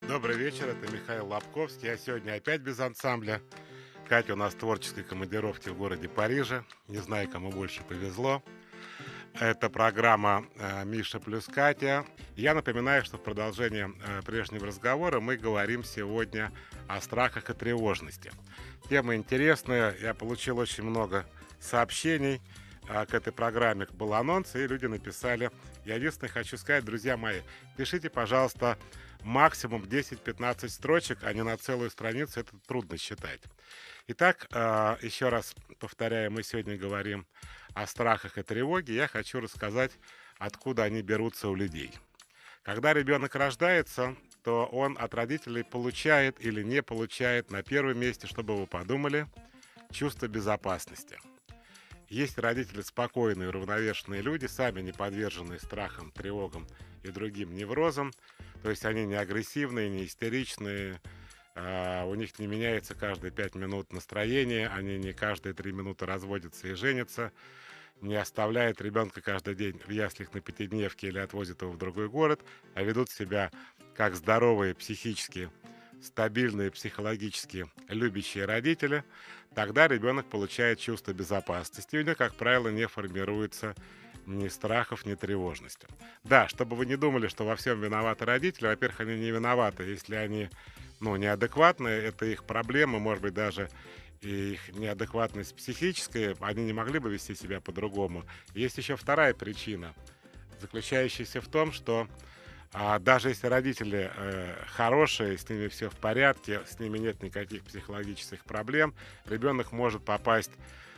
Добрый вечер, это Михаил Лобковский. Я сегодня опять без ансамбля. Катя у нас в творческой командировке в городе Париже. Не знаю, кому больше повезло. Это программа «Миша плюс Катя». Я напоминаю, что в продолжение прежнего разговора мы говорим сегодня о страхах и тревожности. Тема интересная. Я получил очень много сообщений к этой программе. Был анонс, и люди написали. Я единственное хочу сказать, друзья мои, пишите, пожалуйста, максимум 10-15 строчек, а не на целую страницу. Это трудно считать. Итак, еще раз повторяю, мы сегодня говорим о страхах и тревоге. Я хочу рассказать, откуда они берутся у людей. Когда ребенок рождается, то он от родителей получает или не получает на первом месте, чтобы вы подумали, чувство безопасности. Есть родители спокойные, уравновешенные люди, сами не подверженные страхам, тревогам и другим неврозам. То есть они не агрессивные, не истеричные, у них не меняется каждые 5 минут настроение, они не каждые 3 минуты разводятся и женятся, не оставляют ребенка каждый день в яслях на пятидневке или отвозят его в другой город, а ведут себя как здоровые психически, стабильные психологически любящие родители. Тогда ребенок получает чувство безопасности, и у него, как правило, не формируется ни страхов, ни тревожности. Да, чтобы вы не думали, что во всем виноваты родители, во-первых, они не виноваты, если они, неадекватные, это их проблемы, может быть, даже и их неадекватность психическая, они не могли бы вести себя по-другому. Есть еще вторая причина, заключающаяся в том, что даже если родители хорошие, с ними все в порядке, с ними нет никаких психологических проблем, ребенок может попасть,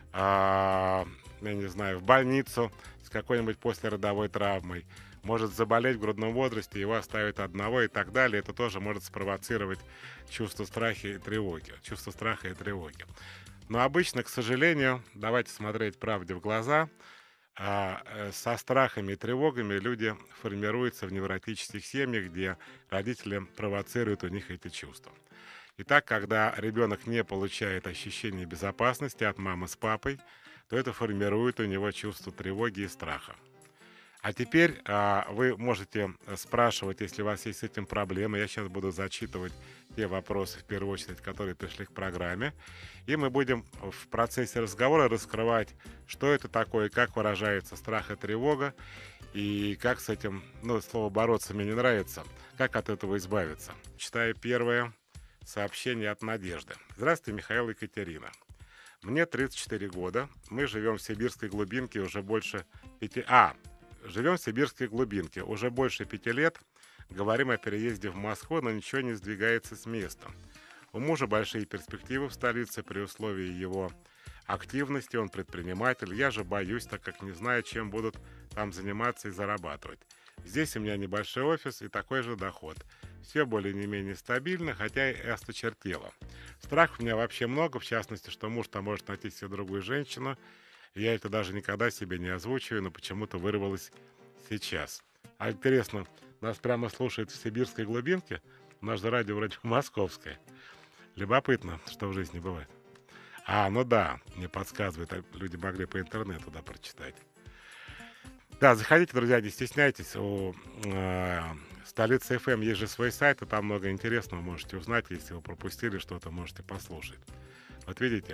я не знаю, в больницу с какой-нибудь послеродовой травмой, может заболеть в грудном возрасте, его оставят одного и так далее. Это тоже может спровоцировать чувство страха и тревоги. Чувство страха и тревоги. Но обычно, к сожалению, давайте смотреть правде в глаза, со страхами и тревогами люди формируются в невротических семьях, где родители провоцируют у них эти чувства. Итак, когда ребенок не получает ощущение безопасности от мамы с папой, то это формирует у него чувство тревоги и страха. А теперь вы можете спрашивать, если у вас есть с этим проблемы. Я сейчас буду зачитывать те вопросы, в первую очередь, которые пришли к программе. И мы будем в процессе разговора раскрывать, что это такое, как выражается страх и тревога, и как с этим, слово «бороться» мне не нравится, как от этого избавиться. Читаю первое сообщение от Надежды. Здравствуйте, Михаил и Екатерина. Мне 34 года. Мы живем в сибирской глубинке уже больше 5... Живем в сибирской глубинке уже больше 5 лет. Говорим о переезде в Москву, но ничего не сдвигается с места. У мужа большие перспективы в столице при условии его активности. Он предприниматель. Я же боюсь, так как не знаю, чем будут там заниматься и зарабатывать. Здесь у меня небольшой офис и такой же доход. Все более-менее стабильно, хотя и осточертело. Страхов у меня вообще много, в частности, что муж там может найти себе другую женщину. Я это даже никогда себе не озвучиваю, но почему-то вырвалось сейчас. А интересно, нас прямо слушают в сибирской глубинке? У нас же радио вроде московское. Любопытно, что в жизни бывает. Ну да, мне подсказывают, люди могли по интернету прочитать. Да, заходите, друзья, не стесняйтесь. У Столицы ФМ есть же свой сайт, и там много интересного можете узнать. Если вы пропустили что-то, можете послушать. Вот видите?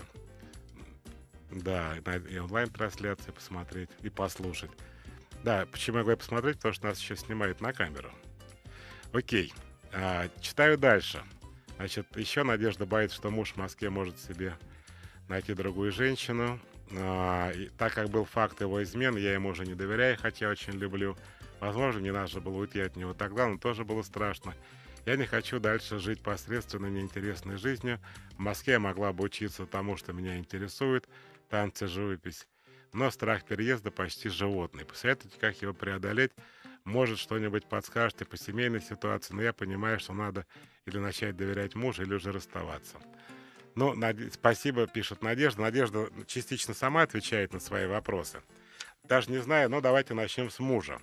Да, и онлайн-трансляции посмотреть, и послушать. Да, почему я говорю посмотреть? Потому что нас еще снимают на камеру. Окей, читаю дальше. Значит, еще Надежда боится, что муж в Москве может себе найти другую женщину. И так как был факт его измены, я ему уже не доверяю, хотя очень люблю. Возможно, не надо было уйти от него тогда, но тоже было страшно. Я не хочу дальше жить посредственно неинтересной жизнью. В Москве я могла бы учиться тому, что меня интересует, танцы, живопись. Но страх переезда почти животный. Посоветуйте, как его преодолеть. Может, что-нибудь подскажете по семейной ситуации, но я понимаю, что надо или начать доверять мужу, или уже расставаться. Спасибо, пишет Надежда. Надежда частично сама отвечает на свои вопросы. Даже не знаю, но давайте начнем с мужа.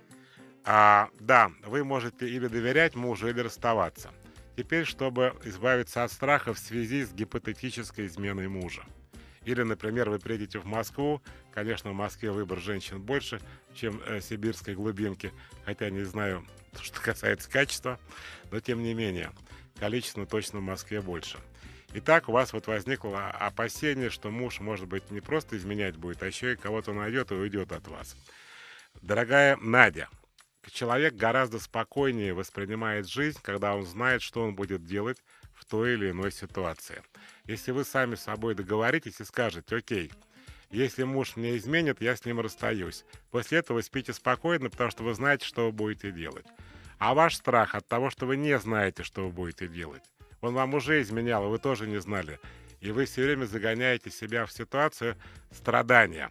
Да, вы можете или доверять мужу, или расставаться. Теперь, чтобы избавиться от страха в связи с гипотетической изменой мужа. Или, например, вы приедете в Москву, конечно, в Москве выбор женщин больше, чем в сибирской глубинке, хотя не знаю, что касается качества, но тем не менее, количество точно в Москве больше. Итак, у вас вот возникло опасение, что муж, может быть, не просто изменять будет, а еще и кого-то найдет и уйдет от вас. Дорогая Надя, человек гораздо спокойнее воспринимает жизнь, когда он знает, что он будет делать в той или иной ситуации. Если вы сами с собой договоритесь и скажете: окей, если муж мне изменит, я с ним расстаюсь. После этого вы спите спокойно, потому что вы знаете, что вы будете делать. А ваш страх от того, что вы не знаете, что вы будете делать. Он вам уже изменял, а вы тоже не знали. И вы все время загоняете себя в ситуацию страдания.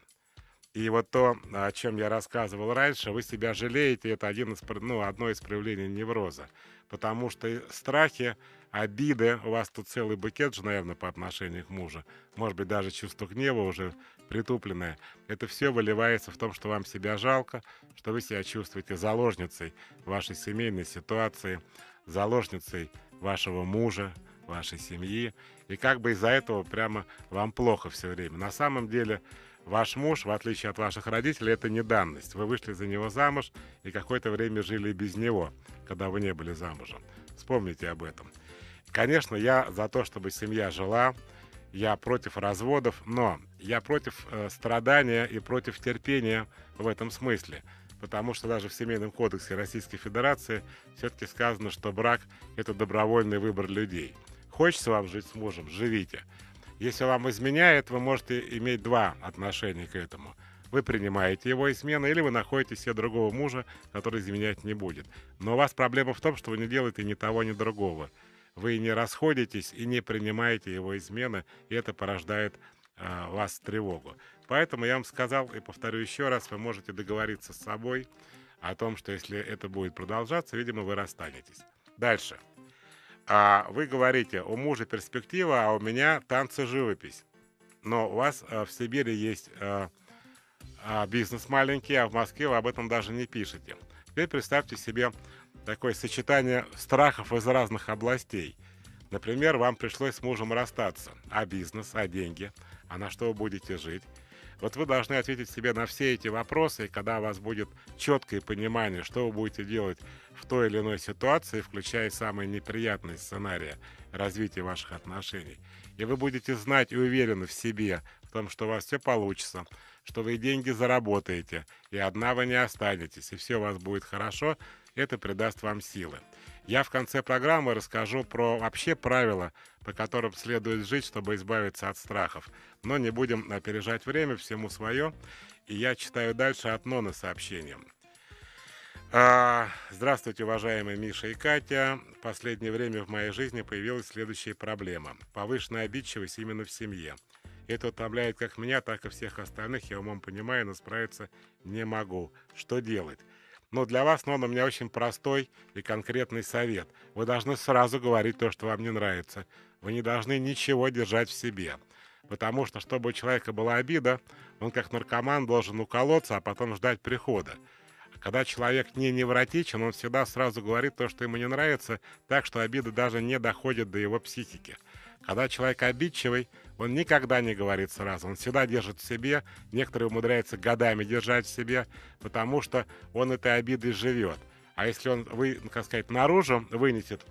И вот то, о чем я рассказывал раньше, вы себя жалеете, это одно из проявлений невроза. Потому что страхи, обиды, у вас тут целый букет же, наверное, по отношению к мужу, может быть, даже чувство гнева уже притупленное, это все выливается в том, что вам себя жалко, что вы себя чувствуете заложницей вашей семейной ситуации, заложницей вашего мужа, вашей семьи, и как бы из-за этого прямо вам плохо все время. На самом деле ваш муж, в отличие от ваших родителей, это не данность. Вы вышли за него замуж и какое-то время жили без него, когда вы не были замужем. Вспомните об этом. Конечно, я за то, чтобы семья жила, я против разводов, но я против страдания и против терпения в этом смысле. Потому что даже в Семейном кодексе Российской Федерации все-таки сказано, что брак – это добровольный выбор людей. Хочется вам жить с мужем – живите. Если вам изменяет, вы можете иметь два отношения к этому. Вы принимаете его измены, или вы находите себе другого мужа, который изменять не будет. Но у вас проблема в том, что вы не делаете ни того, ни другого. Вы не расходитесь и не принимаете его измены, и это порождает у вас тревогу. Поэтому я вам сказал и повторю еще раз, вы можете договориться с собой о том, что если это будет продолжаться, видимо, вы расстанетесь. Дальше. Вы говорите: у мужа перспектива, а у меня танцы, живопись. Но у вас в Сибири есть бизнес маленький, а в Москве вы об этом даже не пишете. Теперь представьте себе такое сочетание страхов из разных областей. Например, вам пришлось с мужем расстаться. А бизнес, а деньги, а на что вы будете жить? Вот вы должны ответить себе на все эти вопросы, и когда у вас будет четкое понимание, что вы будете делать в той или иной ситуации, включая самые неприятные сценарии развития ваших отношений, и вы будете знать и уверены в себе, в том, что у вас все получится, что вы деньги заработаете, и одна вы не останетесь, и все у вас будет хорошо, это придаст вам силы. Я в конце программы расскажу про вообще правила, по которым следует жить, чтобы избавиться от страхов. Но не будем опережать время, всему свое. И я читаю дальше от Ноны сообщение. Здравствуйте, уважаемые Миша и Катя. В последнее время в моей жизни появилась следующая проблема. Повышенная обидчивость именно в семье. Это утомляет как меня, так и всех остальных. Я умом понимаю, но справиться не могу. Что делать? Но для вас, Нона, у меня очень простой и конкретный совет. Вы должны сразу говорить то, что вам не нравится. Вы не должны ничего держать в себе. Потому что, чтобы у человека была обида, он как наркоман должен уколоться, а потом ждать прихода. Когда человек не невротичен, он всегда сразу говорит то, что ему не нравится, так что обида даже не доходит до его психики. Когда человек обидчивый, он никогда не говорит сразу, он всегда держит в себе, некоторые умудряются годами держать в себе, потому что он этой обидой живет. А если он, как сказать, наружу вынесет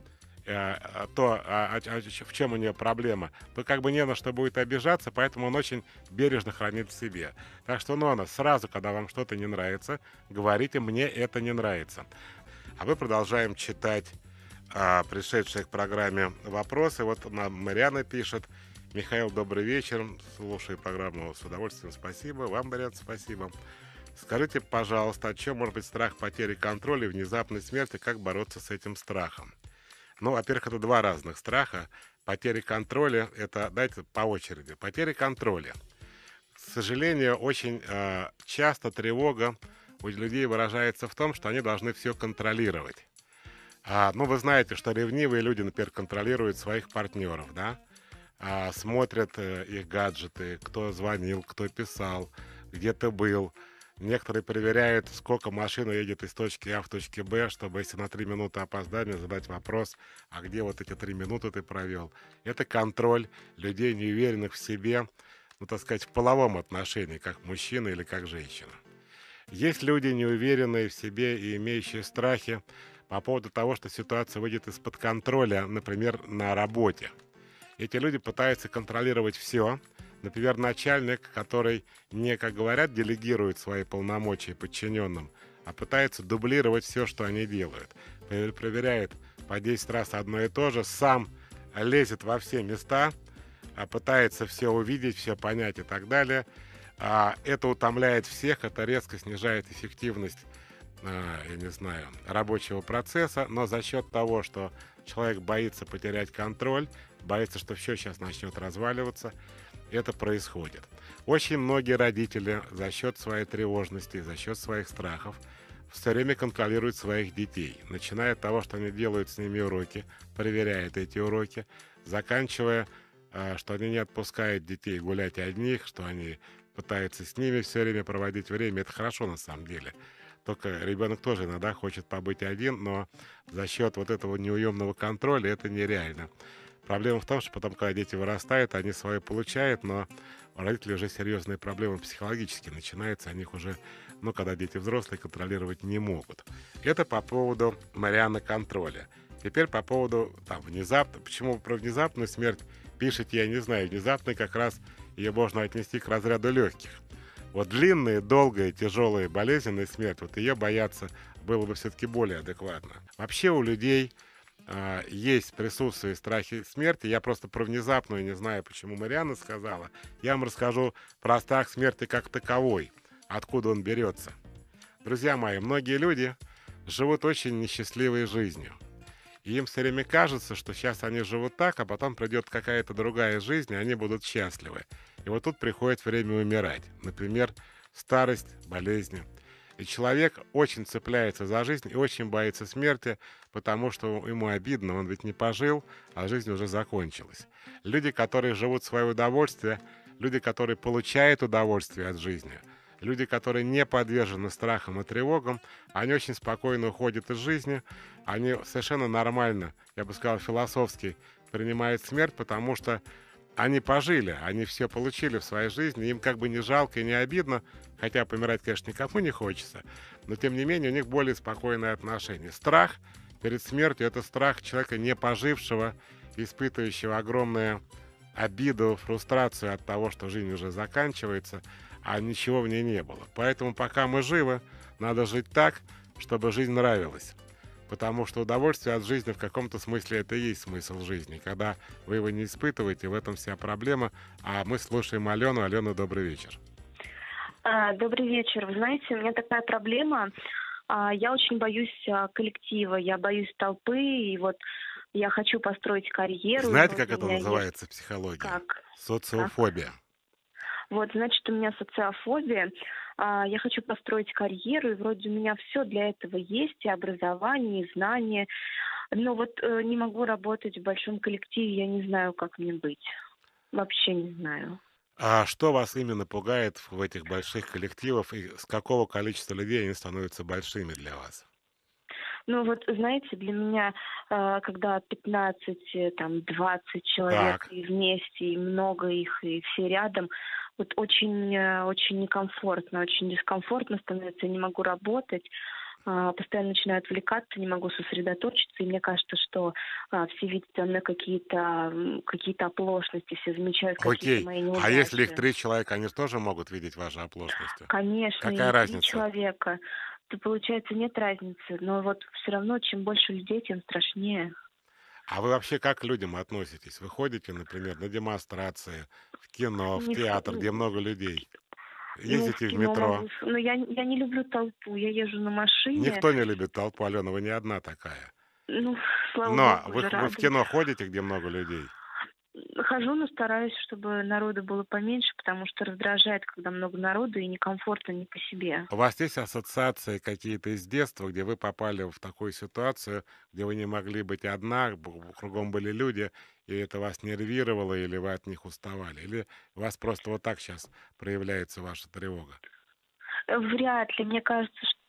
в чем у нее проблема, то как бы не на что будет обижаться, поэтому он очень бережно хранит в себе. Так что, Нона, сразу, когда вам что-то не нравится, говорите: мне это не нравится. А мы продолжаем читать пришедшие к программе вопросы. Вот нам Марьяна пишет: Михаил, добрый вечер. Слушаю программу с удовольствием. Спасибо. Вам, Марьяна, спасибо. Скажите, пожалуйста, о чем может быть страх потери контроля и внезапной смерти? Как бороться с этим страхом? Ну, во-первых, это два разных страха. Потеря контроля — это, давайте по очереди. Потеря контроля. К сожалению, очень часто тревога у людей выражается в том, что они должны все контролировать. Вы знаете, что ревнивые люди, например, контролируют своих партнеров, да? Смотрят их гаджеты, кто звонил, кто писал, где ты был. Некоторые проверяют, сколько машина едет из точки А в точке Б, чтобы, если на 3 минуты опоздания, задать вопрос: а где вот эти 3 минуты ты провел? Это контроль людей, неуверенных в себе, ну, так сказать, в половом отношении, как мужчина или как женщина. Есть люди, неуверенные в себе и имеющие страхи по поводу того, что ситуация выйдет из-под контроля, например, на работе. Эти люди пытаются контролировать все. Например, начальник, который не, как говорят, делегирует свои полномочия подчиненным, а пытается дублировать все, что они делают. Проверяет по 10 раз одно и то же, сам лезет во все места, пытается все увидеть, все понять и так далее. Это утомляет всех, это резко снижает эффективность, я не знаю, рабочего процесса, но за счет того, что человек боится потерять контроль, боится, что все сейчас начнет разваливаться, это происходит. Очень многие родители за счет своей тревожности, за счет своих страхов все время контролируют своих детей, начиная от того, что они делают с ними уроки, проверяют эти уроки, заканчивая, что они не отпускают детей гулять одних, что они пытаются с ними все время проводить время. Это хорошо на самом деле. Только ребенок тоже иногда хочет побыть один, но за счет вот этого неуемного контроля это нереально. Проблема в том, что потом, когда дети вырастают, они свое получают, но у родителей уже серьезные проблемы психологически начинаются, они их уже, ну, когда дети взрослые, контролировать не могут. Это по поводу Марианны контроля. Теперь по поводу там, внезапно, почему про внезапную смерть пишете, я не знаю, внезапной как раз ее можно отнести к разряду легких. Вот длинная, долгая, тяжелая, болезненная смерть, вот ее бояться было бы все-таки более адекватно. Вообще у людей есть присутствие страхи смерти. Я просто про внезапную не знаю, почему Марианна сказала. Я вам расскажу про страх смерти как таковой, откуда он берется. Друзья мои, многие люди живут очень несчастливой жизнью. И им все время кажется, что сейчас они живут так, а потом придет какая-то другая жизнь, и они будут счастливы. И вот тут приходит время умирать. Например, старость, болезни. И человек очень цепляется за жизнь и очень боится смерти, потому что ему обидно, он ведь не пожил, а жизнь уже закончилась. Люди, которые живут в свое удовольствие, люди, которые получают удовольствие от жизни, люди, которые не подвержены страхам и тревогам, они очень спокойно уходят из жизни, они совершенно нормально, я бы сказал, философски принимают смерть, потому что они пожили, они все получили в своей жизни, им как бы не жалко и не обидно, хотя помирать, конечно, никому не хочется, но тем не менее у них более спокойное отношение. Страх перед смертью — это страх человека, не пожившего, испытывающего огромную обиду, фрустрацию от того, что жизнь уже заканчивается, а ничего в ней не было. Поэтому пока мы живы, надо жить так, чтобы жизнь нравилась. Потому что удовольствие от жизни в каком-то смысле это и есть смысл жизни. Когда вы его не испытываете, в этом вся проблема. А мы слушаем Алену. Алена, добрый вечер. Добрый вечер. Вы знаете, у меня такая проблема. Я очень боюсь коллектива, я боюсь толпы, и вот я хочу построить карьеру. И Знаете, вроде как у это меня есть... называется в психологии? Как? Как? Социофобия. Вот, значит, у меня социофобия. Я хочу построить карьеру, и вроде у меня все для этого есть, и образование, и знания. Но вот не могу работать в большом коллективе, я не знаю, как мне быть. Вообще не знаю. А что вас именно пугает в этих больших коллективах и с какого количества людей они становятся большими для вас? Ну вот, знаете, для меня, когда 15, там, 20 человек Так. и вместе, и много их, и все рядом, вот очень, очень некомфортно, очень дискомфортно становится, я не могу работать, постоянно начинаю отвлекаться, не могу сосредоточиться, и мне кажется, что все видят во мне какие-то оплошности, все замечают какие-то Окей. мои А если их неудачи. 3 человека, они же тоже могут видеть ваши оплошности? Конечно, Какая и 3 разница? человека, то получается нет разницы, но вот все равно, чем больше людей, тем страшнее. А вы вообще как к людям относитесь? Вы ходите, например, на демонстрации, в кино, в Не в театр, где много людей? Ну, в Ездите в кино метро? могу, но я не люблю толпу, я езжу на машине, Никто не любит толпу, Алена, вы не одна такая. ну, слава Но богу, вы, уже вы в радует. кино ходите, где много людей? Хожу, но стараюсь, чтобы народу было поменьше, потому что раздражает, когда много народу, и некомфортно не по себе. У вас есть ассоциации какие-то из детства, где вы попали в такую ситуацию, где вы не могли быть одна, кругом были люди, и это вас нервировало, или вы от них уставали? Или у вас просто вот так сейчас проявляется ваша тревога? Вряд ли. Мне кажется,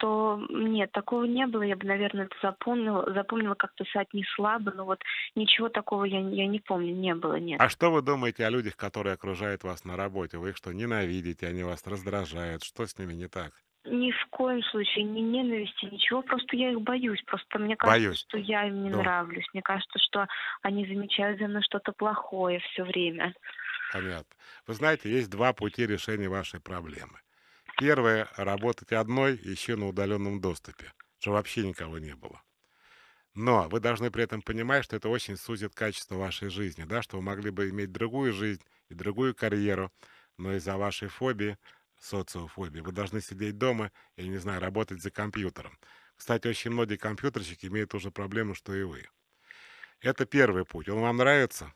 что нет, такого не было. Я бы, наверное, это запомнила как-то соотнесла бы, но вот ничего такого я не помню, не было, нет. А что вы думаете о людях, которые окружают вас на работе? Вы их что, ненавидите, они вас раздражают? Что с ними не так? Ни в коем случае, ни ненависти, ничего, просто я их боюсь. Просто мне кажется, Боюсь. что я им не Да, нравлюсь. Мне кажется, что они замечают за мной что-то плохое все время. понятно. Вы знаете, есть два пути решения вашей проблемы. Первое — работать одной, еще на удаленном доступе, чтобы вообще никого не было. Но вы должны при этом понимать, что это очень сузит качество вашей жизни, да, что вы могли бы иметь другую жизнь и другую карьеру, но из-за вашей фобии, социофобии, вы должны сидеть дома, я не знаю, работать за компьютером. Кстати, очень многие компьютерщики имеют ту же проблему, что и вы. Это первый путь. Он вам нравится?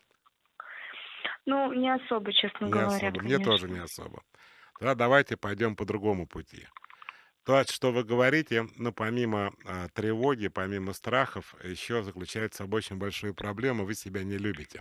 Ну, не особо, честно Не говоря, особо. Мне тоже не конечно. особо. Тогда давайте пойдем по другому пути. То, что вы говорите, ну, помимо тревоги, помимо страхов, еще заключает в собой очень большую проблему. Вы себя не любите.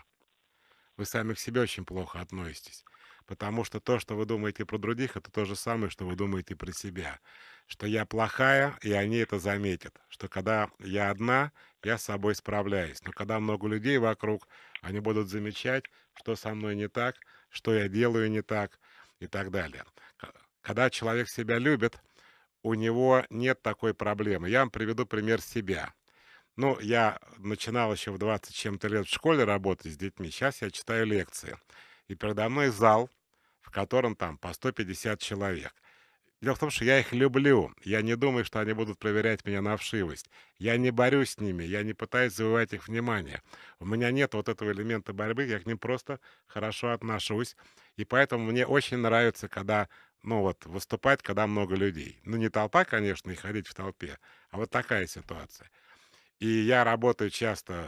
Вы сами к себе очень плохо относитесь. Потому что то, что вы думаете про других, это то же самое, что вы думаете про себя. Что я плохая, и они это заметят. Что когда я одна, я с собой справляюсь. Но когда много людей вокруг, они будут замечать, что со мной не так, что я делаю не так и так далее. Когда человек себя любит, у него нет такой проблемы. Я вам приведу пример себя. Ну, я начинал еще в 20 с чем-то лет в школе работать с детьми. Сейчас я читаю лекции. И передо мной зал, в котором там по 150 человек. Дело в том, что я их люблю. Я не думаю, что они будут проверять меня на вшивость. Я не борюсь с ними, я не пытаюсь завоевать их внимание. У меня нет вот этого элемента борьбы, я к ним просто хорошо отношусь. И поэтому мне очень нравится, когда, ну вот, выступать, когда много людей. Ну, не толпа, конечно, и ходить в толпе, а вот такая ситуация. И я работаю часто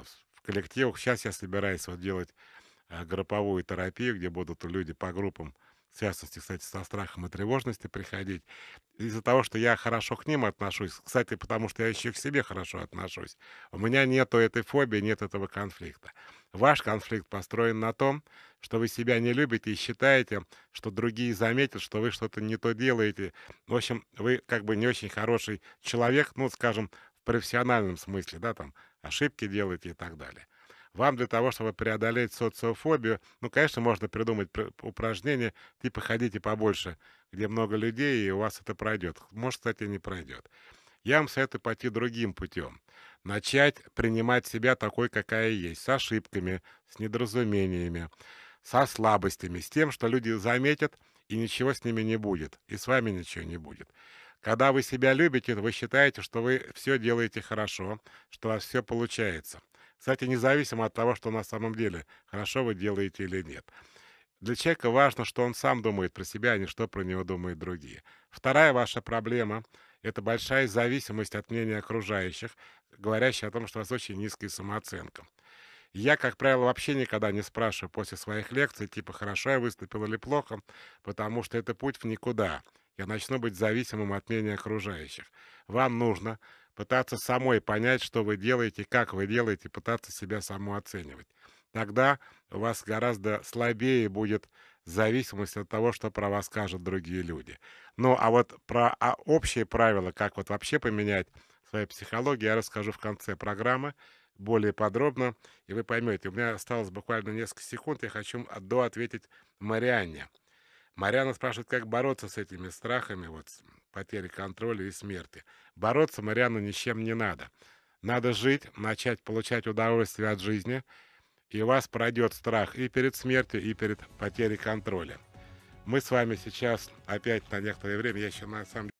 в коллективах. Сейчас я собираюсь вот делать групповую терапию, где будут люди по группам, в частности, кстати, со страхом и тревожностью приходить. Из-за того, что я хорошо к ним отношусь, кстати, потому что я еще к себе хорошо отношусь, у меня нету этой фобии, нет этого конфликта. Ваш конфликт построен на том, что вы себя не любите и считаете, что другие заметят, что вы что-то не то делаете. В общем, вы как бы не очень хороший человек, ну, скажем, в профессиональном смысле, да, там, ошибки делаете и так далее. Вам для того, чтобы преодолеть социофобию, ну, конечно, можно придумать упражнения, типа ходите побольше, где много людей, и у вас это пройдет. Может, кстати, не пройдет. Я вам советую пойти другим путем. Начать принимать себя такой, какая есть, с ошибками, с недоразумениями, со слабостями, с тем, что люди заметят, и ничего с ними не будет, и с вами ничего не будет. Когда вы себя любите, вы считаете, что вы все делаете хорошо, что у вас все получается. Кстати, независимо от того, что на самом деле хорошо вы делаете или нет. Для человека важно, что он сам думает про себя, а не что про него думают другие. Вторая ваша проблема — это большая зависимость от мнения окружающих, говорящая о том, что у вас очень низкая самооценка. Я, как правило, вообще никогда не спрашиваю после своих лекций, типа, хорошо я выступил или плохо, потому что это путь в никуда. Я начну быть зависимым от мнения окружающих. Вам нужно пытаться самой понять, что вы делаете, как вы делаете, пытаться себя самооценивать. Тогда у вас гораздо слабее будет зависимость от того, что про вас скажут другие люди. Ну, а вот про общие правила, как вот вообще поменять свою психологию, я расскажу в конце программы более подробно, и вы поймете. У меня осталось буквально несколько секунд, я хочу ответить Марианне. Марианна спрашивает, как бороться с этими страхами, вот, потери контроля и смерти. Бороться, Марианна, ни с чем не надо. Надо жить, начать получать удовольствие от жизни, и у вас пройдет страх и перед смертью, и перед потерей контроля. Мы с вами сейчас опять на некоторое время, я еще на самом деле